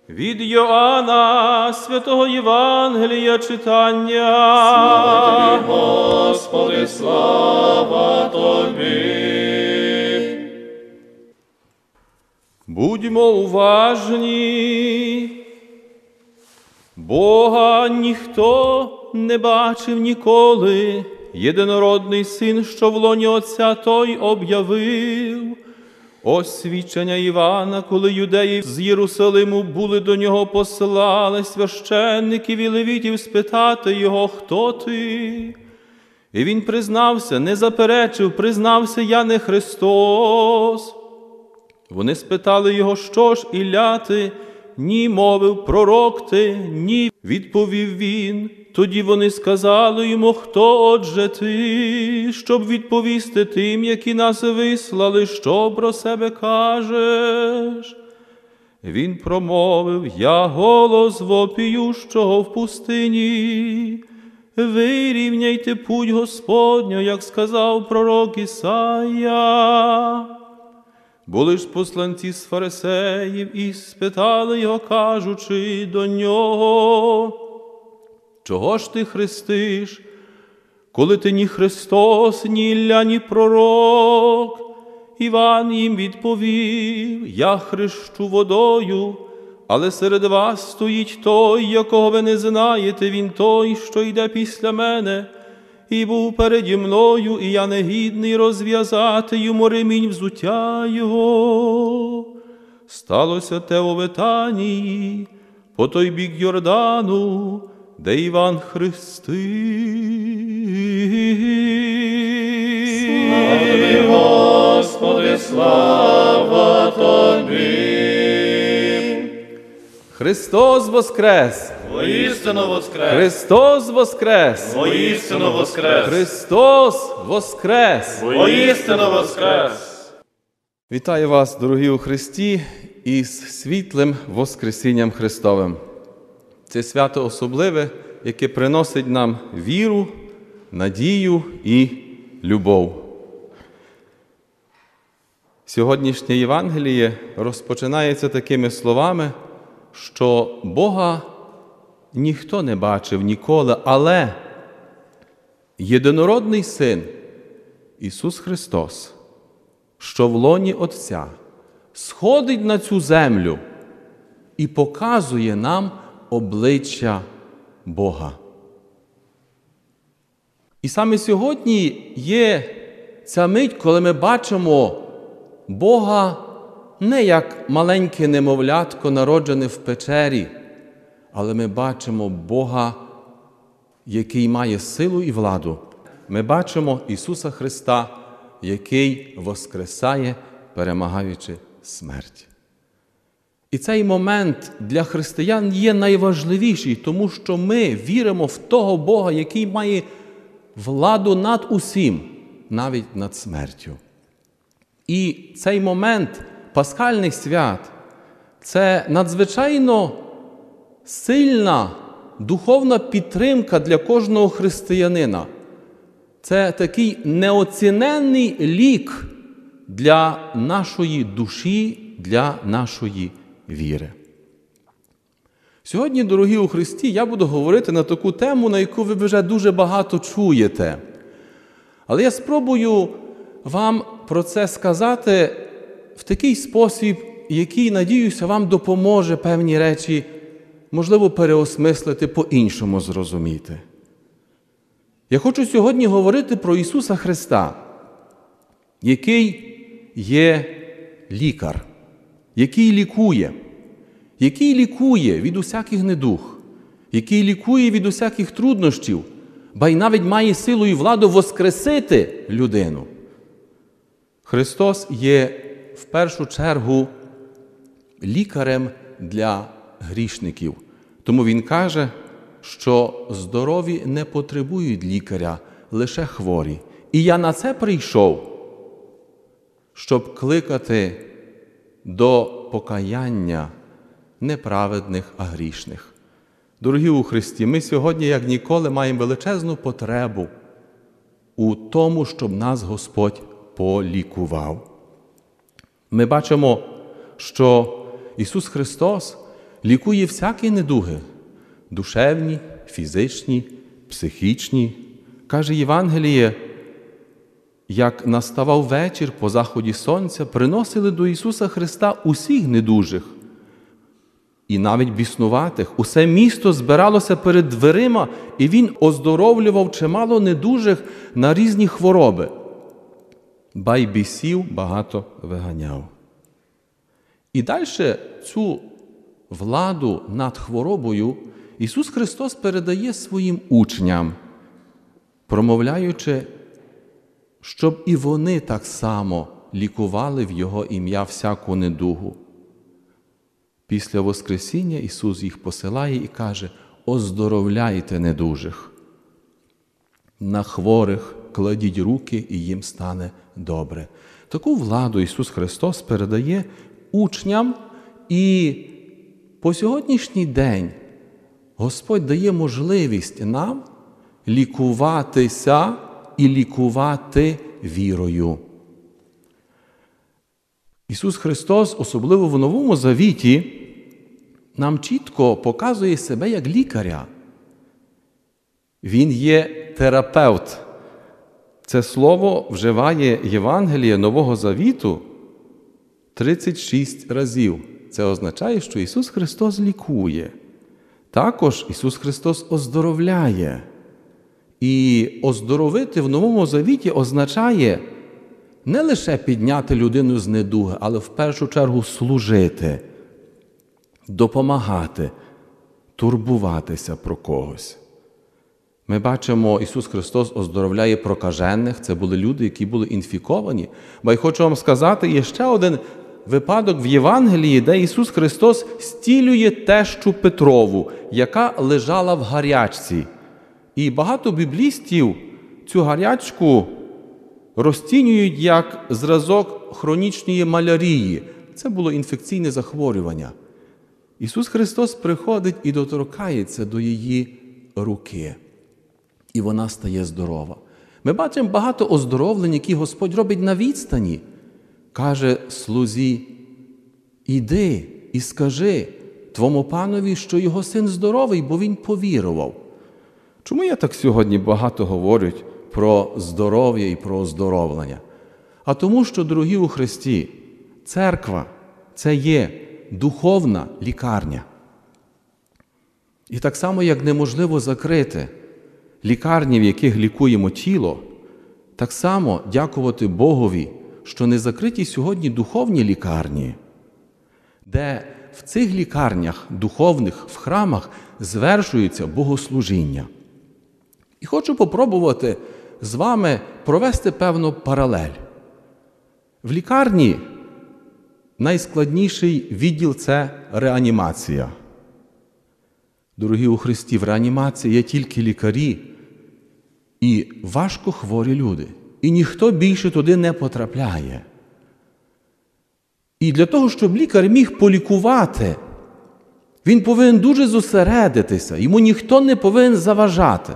Від Йоанна, святого Євангелія читання. Слава тобі, Господи, слава тобі. Будьмо уважні. Бога ніхто не бачив ніколи. Єдинородний Син, що в лоні Отця, той об'явив. Ось свідчення Івана, коли юдеї з Єрусалиму були до нього послали священників і левітів спитати його, хто ти? І він признався, не заперечив, признався, я не Христос. Вони спитали його, що ж, Ілля ти? Ні, мовив, пророк ти? Ні, відповів він. Тоді вони сказали йому, хто отже ти, щоб відповісти тим, які нас вислали, що про себе кажеш? Він промовив, я голос вопіющого в пустині. Вирівняйте путь Господню, як сказав пророк Ісая. Були ж посланці з фарисеїв і спитали його, кажучи до нього, чого ж ти хрестиш, коли ти ні Христос, ні Ілля, ні пророк? Іван їм відповів, я хрещу водою, але серед вас стоїть той, якого ви не знаєте, він той, що йде після мене, і був переді мною, і я не гідний розв'язати йому ремінь взуття його. Сталося те у Витанії, по той бік Йордану, де Іван хрестив. Слава тобі, Господи, слава тобі. Христос воскрес! Воістину воскрес! Христос воскрес! Воістину воскрес! Христос воскрес! Воістину воскрес! Вітаю вас, дорогі у Христі, із світлим Воскресінням Христовим. Це свято особливе, яке приносить нам віру, надію і любов. Сьогоднішнє Євангеліє розпочинається такими словами, що Бога ніхто не бачив ніколи, але єдинородний Син Ісус Христос, що в лоні Отця, сходить на цю землю і показує нам обличчя Бога. І саме сьогодні є ця мить, коли ми бачимо Бога не як маленьке немовлятко, народжене в печері, але ми бачимо Бога, який має силу і владу. Ми бачимо Ісуса Христа, який воскресає, перемагаючи смерть. І цей момент для християн є найважливіший, тому що ми віримо в того Бога, який має владу над усім, навіть над смертю. І цей момент пасхальних свят – це надзвичайно сильна духовна підтримка для кожного християнина. Це такий неоціненний лік для нашої душі, для нашої віри. Сьогодні, дорогі у Христі, я буду говорити на таку тему, на яку ви вже дуже багато чуєте. Але я спробую вам про це сказати в такий спосіб, який, надіюся, вам допоможе певні речі, можливо, переосмислити, по-іншому зрозуміти. Я хочу сьогодні говорити про Ісуса Христа, який є лікар, який лікує від усяких недуг, який лікує від усяких труднощів, ба й навіть має силу і владу воскресити людину. Христос є в першу чергу лікарем для грішників. Тому Він каже, що здорові не потребують лікаря, лише хворі. І я на це прийшов, щоб кликати до покаяння неправедних, а грішних. Дорогі у Христі, ми сьогодні, як ніколи, маємо величезну потребу у тому, щоб нас Господь полікував. Ми бачимо, що Ісус Христос лікує всякі недуги – душевні, фізичні, психічні. Каже Євангеліє, як наставав вечір по заході сонця, приносили до Ісуса Христа усіх недужих і навіть біснуватих. Усе місто збиралося перед дверима, і Він оздоровлював чимало недужих на різні хвороби. Ба й бісів багато виганяв. І далі цю владу над хворобою Ісус Христос передає своїм учням, промовляючи, щоб і вони так само лікували в Його ім'я всяку недугу. Після Воскресіння Ісус їх посилає і каже: оздоровляйте недужих. На хворих кладіть руки, і їм стане добре. Таку владу Ісус Христос передає учням, і по сьогоднішній день Господь дає можливість нам лікуватися і лікувати вірою. Ісус Христос, особливо в Новому Завіті, нам чітко показує себе як лікаря. Він є терапевт. Це слово вживає Євангеліє Нового Завіту 36 разів. Це означає, що Ісус Христос лікує. Також Ісус Христос оздоровляє. І оздоровити в Новому Завіті означає не лише підняти людину з недуги, але в першу чергу служити, допомагати, турбуватися про когось. Ми бачимо, Ісус Христос оздоровляє прокажених. Це були люди, які були інфіковані. Бо я хочу вам сказати, є ще один випадок в Євангелії, де Ісус Христос зцілює тещу Петрову, яка лежала в гарячці. І багато біблістів цю гарячку розцінюють як зразок хронічної малярії. Це було інфекційне захворювання. Ісус Христос приходить і доторкається до її руки. І вона стає здорова. Ми бачимо багато оздоровлень, які Господь робить на відстані. Каже слузі: іди і скажи твому панові, що його син здоровий, бо він повірував. Чому я так сьогодні багато говорю про здоров'я і про оздоровлення? А тому, що, дорогі у Христі, церква – це є духовна лікарня. І так само, як неможливо закрити лікарні, в яких лікуємо тіло, так само дякувати Богові, що не закриті сьогодні духовні лікарні, де в цих лікарнях духовних, в храмах, звершується богослужіння. І хочу попробувати з вами провести певну паралель. В лікарні найскладніший відділ – це реанімація. Дорогі у Христі, в реанімації є тільки лікарі і важко хворі люди. І ніхто більше туди не потрапляє. І для того, щоб лікар міг полікувати, він повинен дуже зосередитися, йому ніхто не повинен заважати.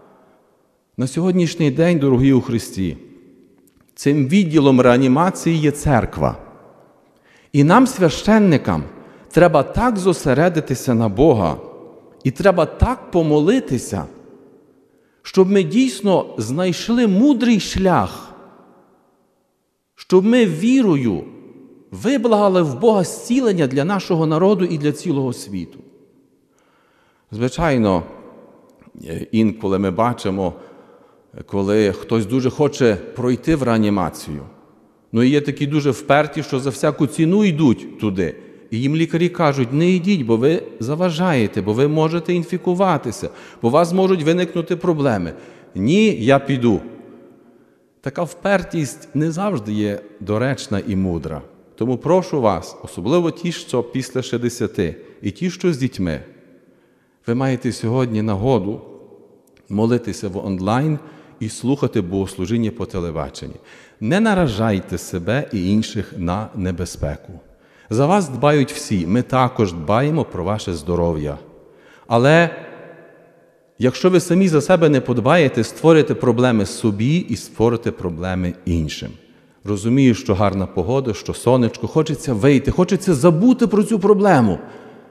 На сьогоднішній день, дорогі у Христі, цим відділом реанімації є церква. І нам, священникам, треба так зосередитися на Бога, і треба так помолитися, щоб ми дійсно знайшли мудрий шлях, щоб ми вірою виблагали в Бога зцілення для нашого народу і для цілого світу. Звичайно, інколи ми бачимо, коли хтось дуже хоче пройти в реанімацію. Ну і є такі дуже вперті, що за всяку ціну йдуть туди. І їм лікарі кажуть: не йдіть, бо ви заважаєте, бо ви можете інфікуватися, бо у вас можуть виникнути проблеми. Ні, я піду. Така впертість не завжди є доречна і мудра. Тому прошу вас, особливо ті, що після 60, і ті, що з дітьми, ви маєте сьогодні нагоду молитися в онлайн і слухати богослужіння по телебаченні. Не наражайте себе і інших на небезпеку. За вас дбають всі, ми також дбаємо про ваше здоров'я. Але якщо ви самі за себе не подбаєте, створите проблеми собі і створите проблеми іншим. Розумію, що гарна погода, що сонечко, хочеться вийти, хочеться забути про цю проблему.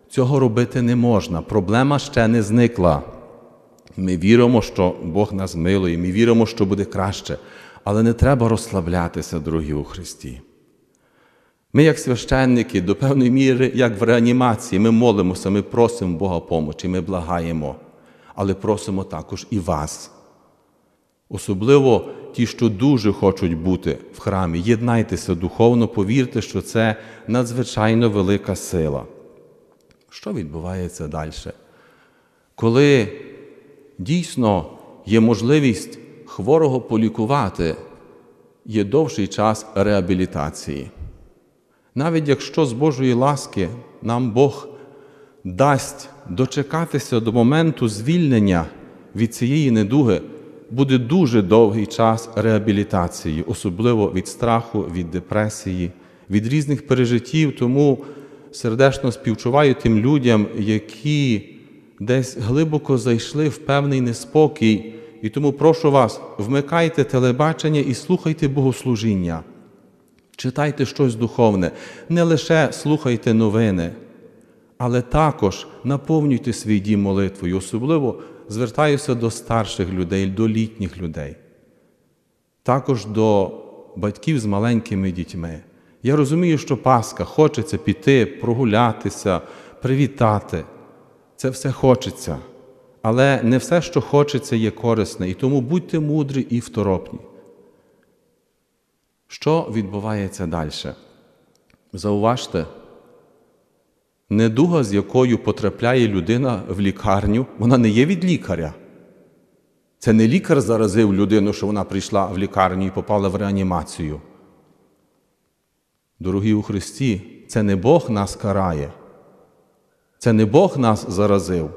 Цього робити не можна. Проблема ще не зникла. Ми віримо, що Бог нас милує, ми віримо, що буде краще. Але не треба розслаблятися, дорогі у Христі. Ми, як священники, до певної міри, як в реанімації, ми молимося, ми просимо Бога помочі, ми благаємо. Але просимо також і вас. Особливо ті, що дуже хочуть бути в храмі. Єднайтеся духовно, повірте, що це надзвичайно велика сила. Що відбувається далі? Коли дійсно є можливість хворого полікувати, є довший час реабілітації. Навіть якщо з Божої ласки нам Бог дасть дочекатися до моменту звільнення від цієї недуги, буде дуже довгий час реабілітації, особливо від страху, від депресії, від різних пережиттів. Тому сердечно співчуваю тим людям, які десь глибоко зайшли в певний неспокій. І тому прошу вас, вмикайте телебачення і слухайте богослужіння. Читайте щось духовне, не лише слухайте новини, але також наповнюйте свій дім молитвою. Особливо звертаюся до старших людей, до літніх людей. Також до батьків з маленькими дітьми. Я розумію, що Пасха, хочеться піти, прогулятися, привітати. Це все хочеться. Але не все, що хочеться, є корисне. І тому будьте мудрі і второпні. Що відбувається далі? Зауважте, недуга, з якою потрапляє людина в лікарню, вона не є від лікаря. Це не лікар заразив людину, що вона прийшла в лікарню і попала в реанімацію. Дорогі у Христі, це не Бог нас карає. Це не Бог нас заразив.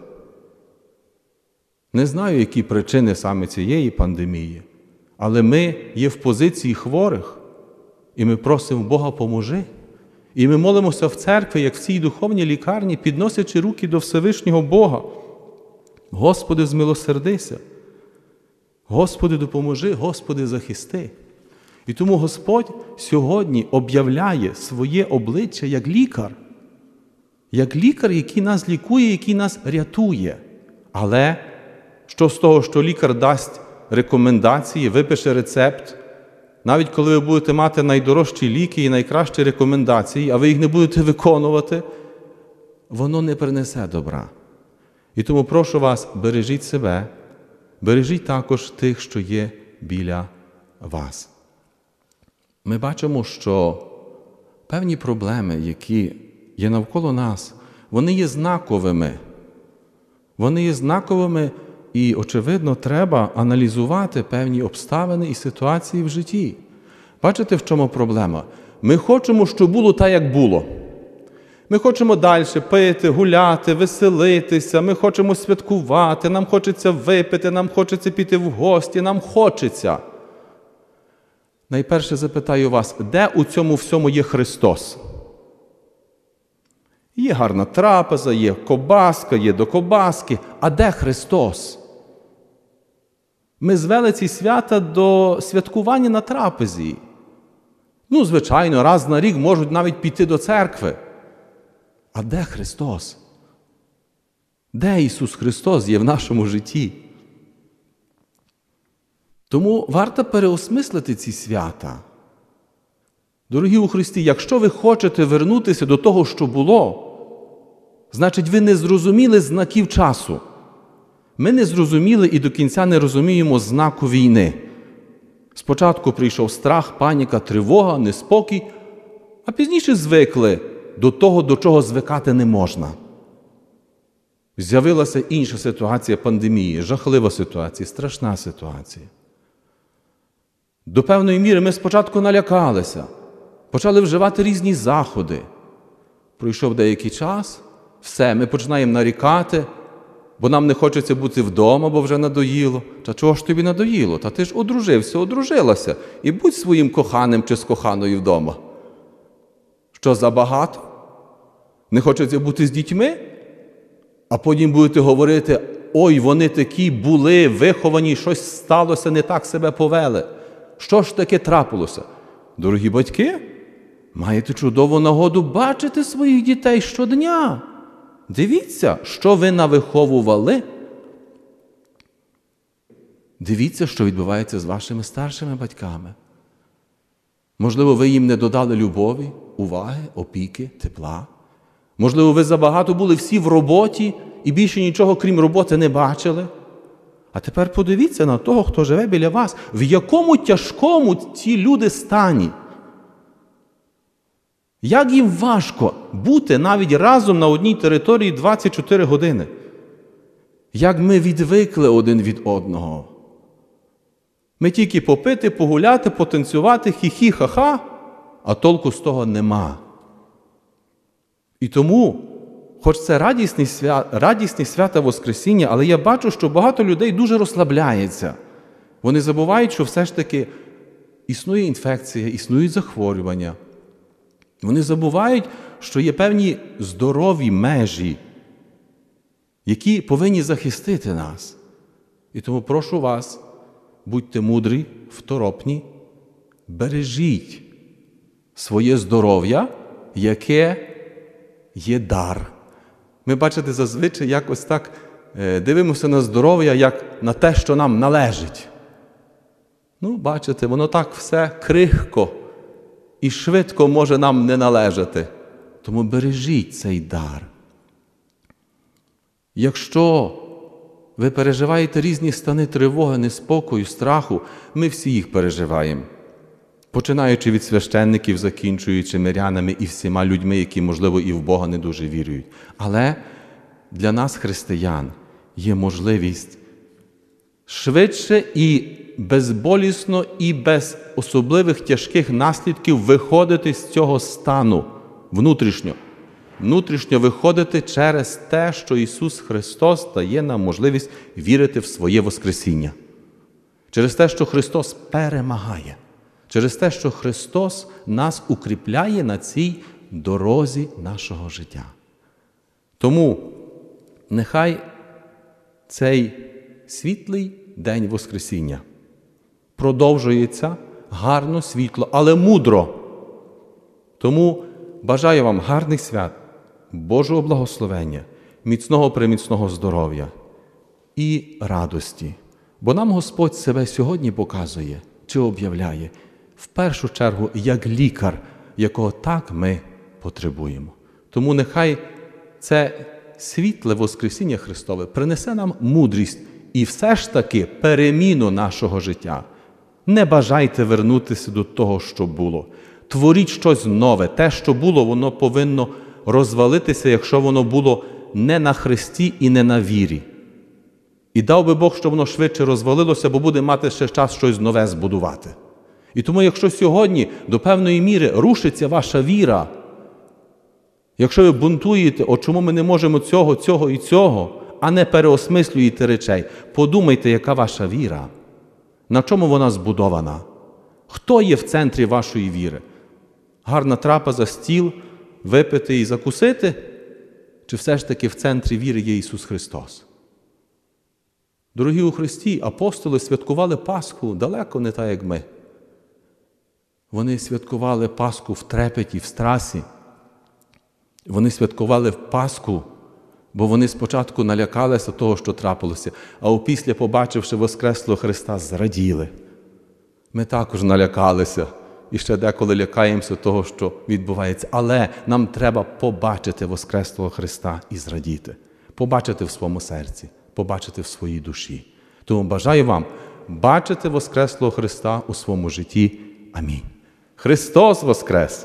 Не знаю, які причини саме цієї пандемії, але ми є в позиції хворих, і ми просимо Бога поможи. І ми молимося в церкві, як в цій духовній лікарні, підносячи руки до Всевишнього Бога. Господи, змилосердися. Господи, допоможи, Господи, захисти. І тому Господь сьогодні об'являє своє обличчя як лікар. Як лікар, який нас лікує, який нас рятує. Але що з того, що лікар дасть рекомендації, випише рецепт, навіть коли ви будете мати найдорожчі ліки і найкращі рекомендації, а ви їх не будете виконувати, воно не принесе добра. І тому прошу вас, бережіть себе, бережіть також тих, що є біля вас. Ми бачимо, що певні проблеми, які є навколо нас, вони є знаковими. Вони є знаковими і, очевидно, треба аналізувати певні обставини і ситуації в житті. Бачите, в чому проблема? Ми хочемо, щоб було так, як було. Ми хочемо далі пити, гуляти, веселитися, ми хочемо святкувати, нам хочеться випити, нам хочеться піти в гості, нам хочеться. Найперше запитаю вас, де у цьому всьому є Христос? Є гарна трапеза, є ковбаска, є до ковбаски. А де Христос? Ми звели ці свята до святкування на трапезі. Звичайно, раз на рік можуть навіть піти до церкви. А де Христос? Де Ісус Христос є в нашому житті? Тому варто переосмислити ці свята. Дорогі у Христі, якщо ви хочете вернутися до того, що було, значить ви не зрозуміли знаків часу. Ми не зрозуміли і до кінця не розуміємо знаку війни. Спочатку прийшов страх, паніка, тривога, неспокій, а пізніше звикли до того, до чого звикати не можна. З'явилася інша ситуація пандемії, жахлива ситуація, страшна ситуація. До певної міри ми спочатку налякалися, почали вживати різні заходи. Пройшов деякий час, все, ми починаємо нарікати, бо нам не хочеться бути вдома, бо вже надоїло. Та чого ж тобі надоїло? Та ти ж одружився, одружилася, і будь своїм коханим чи з коханою вдома. Що, забагато? Не хочеться бути з дітьми? А потім будете говорити, ой, вони такі були, виховані, щось сталося, не так себе повели. Що ж таке трапилося? Дорогі батьки, маєте чудову нагоду бачити своїх дітей щодня. Дивіться, що ви навиховували. Дивіться, що відбувається з вашими старшими батьками. Можливо, ви їм не додали любові, уваги, опіки, тепла. Можливо, ви забагато були всі в роботі і більше нічого, крім роботи, не бачили. А тепер подивіться на того, хто живе біля вас. В якому тяжкому ці люди стані. Як їм важко бути навіть разом на одній території 24 години. Як ми відвикли один від одного. Ми тільки попити, погуляти, потанцювати, хі-хі, ха-ха, а толку з того нема. І тому, хоч це радісні свята Воскресіння, але я бачу, що багато людей дуже розслабляється. Вони забувають, що все ж таки існує інфекція, існують захворювання. Вони забувають, що є певні здорові межі, які повинні захистити нас. І тому прошу вас, будьте мудрі, второпні, бережіть своє здоров'я, яке є дар. Ми, бачите, зазвичай якось так дивимося на здоров'я, як на те, що нам належить. Ну, бачите, воно так все крихко і швидко може нам не належати. Тому бережіть цей дар. Якщо ви переживаєте різні стани тривоги, неспокою, страху, ми всі їх переживаємо. Починаючи від священників, закінчуючи мирянами і всіма людьми, які, можливо, і в Бога не дуже вірують. Але для нас, християн, є можливість швидше і безболісно, і без особливих тяжких наслідків виходити з цього стану внутрішньо. Внутрішньо виходити через те, що Ісус Христос дає нам можливість вірити в своє Воскресіння. Через те, що Христос перемагає. Через те, що Христос нас укріпляє на цій дорозі нашого життя. Тому нехай цей світлий день Воскресіння продовжується гарно, світло, але мудро. Тому бажаю вам гарних свят, Божого благословення, міцного здоров'я і радості. Бо нам Господь себе сьогодні показує чи об'являє в першу чергу як лікар, якого так ми потребуємо. Тому нехай це світле Воскресіння Христове принесе нам мудрість і все ж таки переміну нашого життя. Не бажайте вернутися до того, що було. Творіть щось нове. Те, що було, воно повинно розвалитися, якщо воно було не на Христі і не на вірі. І дав би Бог, щоб воно швидше розвалилося, бо буде мати ще час щось нове збудувати. І тому, якщо сьогодні до певної міри рушиться ваша віра, якщо ви бунтуєте, чому ми не можемо цього і цього, а не переосмислюєте речей, подумайте, яка ваша віра, на чому вона збудована, хто є в центрі вашої віри. Гарна трапеза, стіл, випити і закусити, чи все ж таки в центрі віри є Ісус Христос? Дорогі у Христі, апостоли святкували Пасху далеко не так, як ми. Вони святкували Пасху в трепеті, в страсі. Вони святкували Пасху, бо вони спочатку налякалися того, що трапилося, а опісля, побачивши Воскреслого Христа, зраділи. Ми також налякалися і ще деколи лякаємося того, що відбувається. Але нам треба побачити Воскреслого Христа і зрадіти. Побачити в своєму серці, побачити в своїй душі. Тому бажаю вам бачити Воскреслого Христа у своєму житті. Амінь. Христос Воскрес!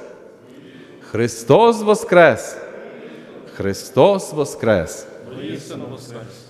Христос Воскрес! Христос Воскрес! Воістину Воскрес!